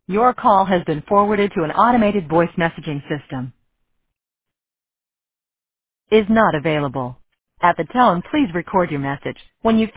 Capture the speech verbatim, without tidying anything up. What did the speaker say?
Your call has been forwarded to an automated voice messaging system. Is not available. At the tone, please record your message. When you